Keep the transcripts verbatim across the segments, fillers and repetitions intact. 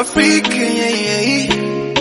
Africa, yeah, yeah, yeah.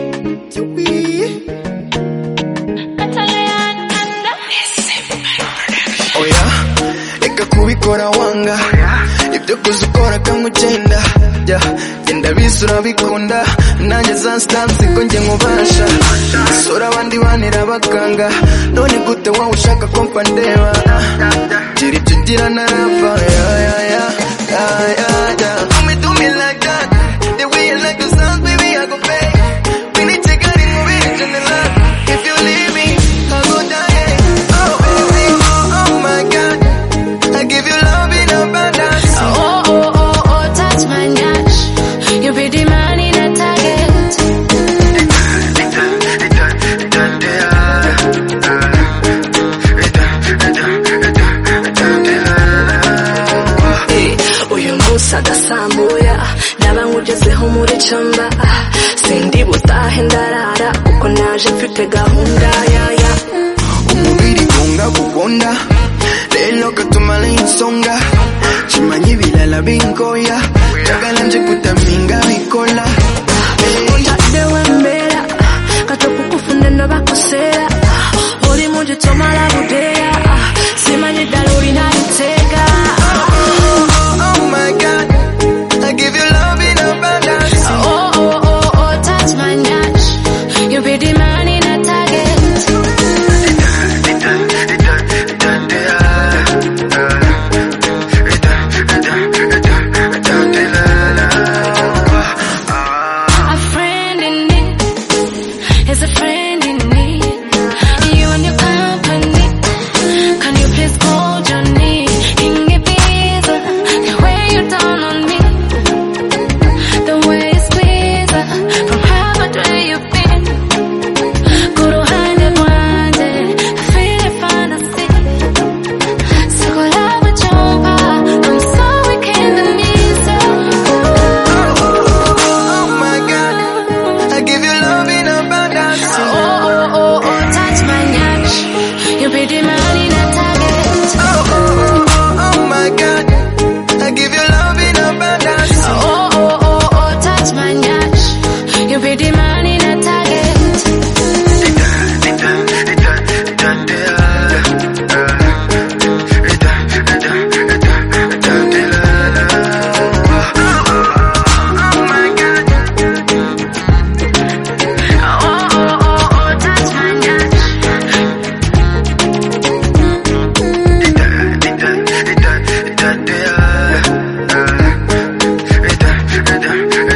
Oh yeah, eka kubikora wanga, ibyo kuzukora kamugenda, yeah, genda bisura bikunda, nanjye za stance ko nge nkubasha, sura abandi banira bakanga, none gute wowe ushaka ko mfa ndeba, gira ibyo ugira narapfa, yeah, yeah, yeah, yeah, yeah, yeah. Do me, do me like that, the way you like the sounds, baby, I go pay. We need to get in movie, turn the light. If you leave me, I'll go die. Oh, baby, oh, oh my God, I give you love in abundance. Oh, oh, oh, oh, touch my nyash. You be the man in a target. Hey, uyu munsi agasambuya naba nkugezeho muri chamba. Sindi butahe ndarara kuko naje mfite gahunda yaya. Umubiri gonga kugonda lelo katumala insonga chimanyi bilala binkoya tagala nje kutaminga bikola Utade wembera katokukufunda no bakosera oli munje tomala budea simanyi daluri na itega. Oh my God, I give you love in abundance. Oh, oh, oh, oh, touch my nyash. You be the man in a target. A friend in need is a friend in need. You and your company. Can you please hold your knee? In pizza, the way you down on me, the way you squeeze from heaven to where you've been. Guru hand in one day, I feel a fantasy. So go love with jumpa, I'm so weak in the knees. Oh my God, I give you love in abundance. Oh, oh, oh, oh, touch my nyash. You be the man in a target. Oh, oh, oh, oh my God, I give you love in abundance. Oh, oh, oh, oh, touch my nyash. You be the man in a target. Oh, oh, oh, oh, touch my nyash.